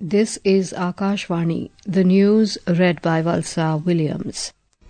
This is Akashvani, the news read by Valsa Williams.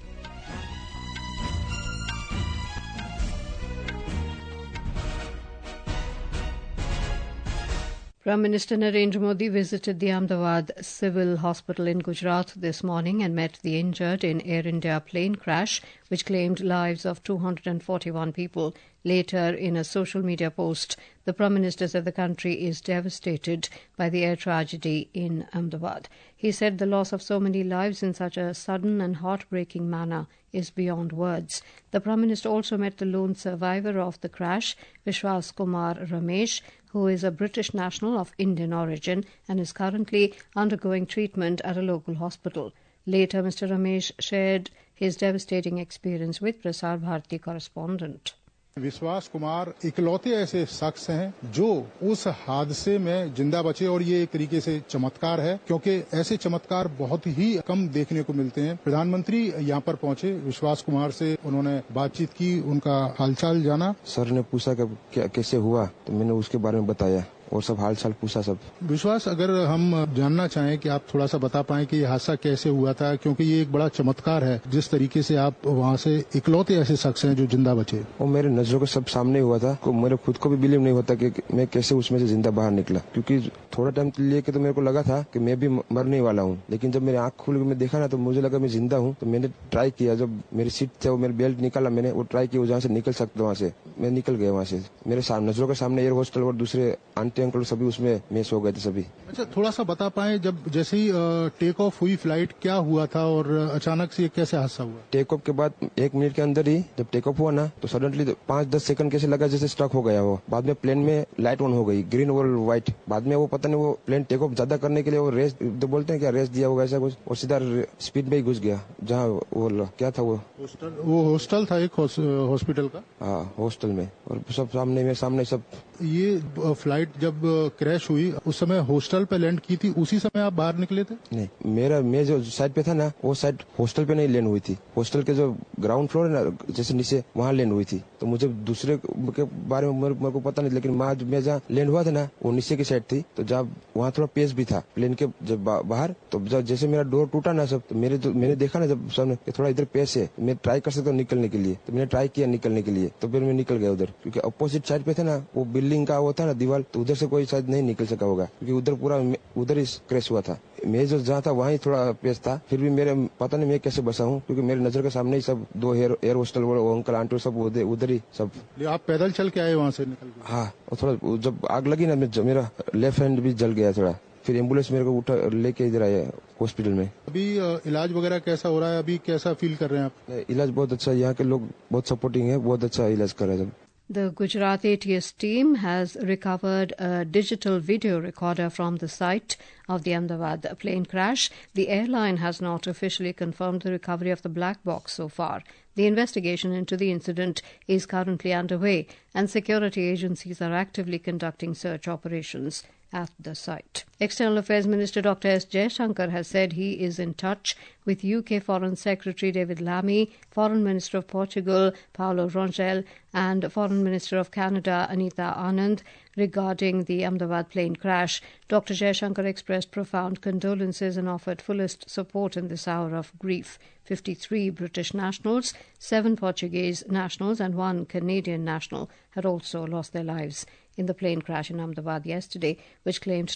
Prime Minister Narendra Modi visited the Ahmedabad Civil Hospital in Gujarat this morning and met the injured in Air India plane crash, which claimed lives of 241 people. Later, in a social media post, the Prime Minister said the country is devastated by the air tragedy in Ahmedabad. He said the loss of so many lives in such a sudden and heartbreaking manner is beyond words. The Prime Minister also met the lone survivor of the crash, Vishwas Kumar Ramesh, who is a British national of Indian origin and is currently undergoing treatment at a local hospital. Later, Mr. Ramesh shared his devastating experience with Prasar Bharati correspondent. विश्वास कुमार इकलौते ऐसे शख्स हैं जो उस हादसे में जिंदा बचे और ये एक तरीके से चमत्कार है क्योंकि ऐसे चमत्कार बहुत ही कम देखने को मिलते हैं। प्रधानमंत्री यहाँ पर पहुंचे, विश्वास कुमार से उन्होंने बातचीत की, उनका हालचाल जाना। सर ने पूछा कि कैसे हुआ, तो मैंने उसके बारे में बताया और सब हाल चाल पूछा सब। विश्वास, अगर हम जानना चाहें कि आप थोड़ा सा बता पाएं कि ये हादसा कैसे हुआ था, क्योंकि ये एक बड़ा चमत्कार है जिस तरीके से आप वहाँ से इकलौते ऐसे शख्स हैं जो जिंदा बचे। और मेरे नजरों के सब सामने हुआ था, मेरे खुद को भी बिलीव नहीं होता कि मैं कैसे उसमें से जिंदा बाहर निकला, क्योंकि थोड़ा टाइम लेके तो मेरे को लगा था कि मैं भी मरने वाला हूँ, लेकिन जब मेरी आंख खुल के मैं देखा ना तो मुझे लगा मैं जिंदा हूँ। तो मैंने ट्राई किया, जब मेरी सीट थे वो मेरी बेल्ट निकाला, मैंने वो ट्राई किया जहाँ से निकल सकता, वहाँ से मैं निकल गया। वहाँ से मेरे नजरों के सामने एयर होस्टल और दूसरे आंटी अंकल सभी उसमें मिस हो गए थे सभी। अच्छा, थोड़ा सा बता पाएं, जब जैसे ही टेक ऑफ हुई फ्लाइट, क्या हुआ था और अचानक से कैसे हादसा हुआ? टेक ऑफ के बाद 1 मिनट के अंदर ही जब टेक ऑफ हुआ ना तो सडनली 5-10 सेकंड कैसे लगा जैसे स्टक हो गया वो। बाद में प्लेन में लाइट ऑन हो गई, ग्रीन और व्हाइट। बाद में वो पता नहीं वो प्लेन टेक ऑफ ज्यादा करने के लिए वो रेस तो बोलते हैं क्या, रेस दिया होगा ऐसा कुछ, और सीधा स्पीड में ही घुस गया जहाँ वो क्या था वो हॉस्टल था, एक हॉस्पिटल का। हाँ, हॉस्टल में, और सब सामने सब। ये फ्लाइट जब क्रैश हुई उस समय हॉस्टल पे लैंड की थी, उसी समय आप बाहर निकले थे? नहीं, मैं जो साइड पे था ना वो साइड हॉस्टल पे नहीं लैंड हुई थी। हॉस्टल के जो ग्राउंड फ्लोर है ना जैसे नीचे, वहाँ लैंड हुई थी। तो मुझे दूसरे के बारे में मेरे को पता नहीं, लेकिन मैं जहाँ लैंड हुआ था ना वो नीचे की साइड थी। तो जब वहाँ थोड़ा पेस भी था प्लेन के जब बाहर, तो जैसे मेरा डोर टूटा ना सब, तो मैंने देखा ना जब सब थोड़ा इधर पेस है, मैं ट्राई कर सकता हूँ निकलने के लिए, तो मैंने ट्राई किया निकलने के लिए, तो फिर मैं निकल गया उधर, क्योंकि अपोजिट साइड पे था ना वो बिल्डिंग का वो था ना दीवार, तो उधर से कोई शायद नहीं निकल सका होगा, क्योंकि उधर पूरा उधर ही क्रैश हुआ था। मैं जो जहाँ था वहीं थोड़ा पेस था, फिर भी मेरे पता नहीं मैं कैसे बसा हूँ, क्योंकि मेरे नजर के सामने ही सब 2 एयर होस्टल वो अंकल आंटी सब उधर ही सब। आप पैदल चल के आए वहाँ से निकल गए? हाँ, और थोड़ा जब आग लगी ना मेरा लेफ्ट हैंड भी जल गया थोड़ा, फिर एम्बुलेंस मेरे को उठा लेके इधर आया हॉस्पिटल में। अभी इलाज वगैरह कैसा हो रहा है, अभी कैसा फील कर रहे हैं आप? इलाज बहुत अच्छा है, यहाँ के लोग बहुत सपोर्टिंग है, बहुत अच्छा इलाज कर रहे हैं। The Gujarat ATS team has recovered a digital video recorder from the site of the Ahmedabad plane crash. The airline has not officially confirmed the recovery of the black box so far. The investigation into the incident is currently underway, and security agencies are actively conducting search operations at the site. External Affairs Minister Dr. S. Jaishankar has said he is in touch with UK Foreign Secretary David Lammy, Foreign Minister of Portugal Paulo Rangel, and Foreign Minister of Canada Anita Anand regarding the Ahmedabad plane crash. Dr. Jaishankar expressed profound condolences and offered fullest support in this hour of grief. 53 British nationals, 7 Portuguese nationals and 1 Canadian national had also lost their lives in the plane crash in Ahmedabad yesterday, which claimed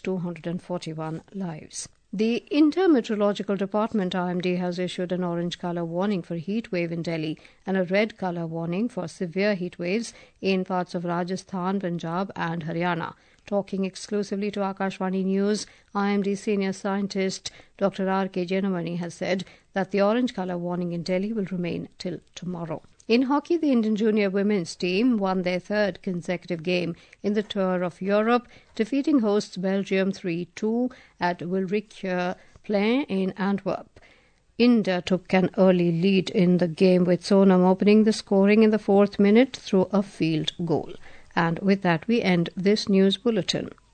241 lives. The Intermeteorological Department, IMD, has issued an orange colour warning for heat wave in Delhi and a red colour warning for severe heat waves in parts of Rajasthan, Punjab and Haryana. Talking exclusively to Akashvani News, IMD senior scientist Dr. R.K. Jenamani has said that the orange colour warning in Delhi will remain till tomorrow. In hockey, the Indian junior women's team won their 3rd consecutive game in the Tour of Europe, defeating hosts Belgium 3-2 at Wilrijk Plein in Antwerp. India took an early lead in the game, with Sonam opening the scoring in the 4th minute through a field goal. And with that, we end this news bulletin.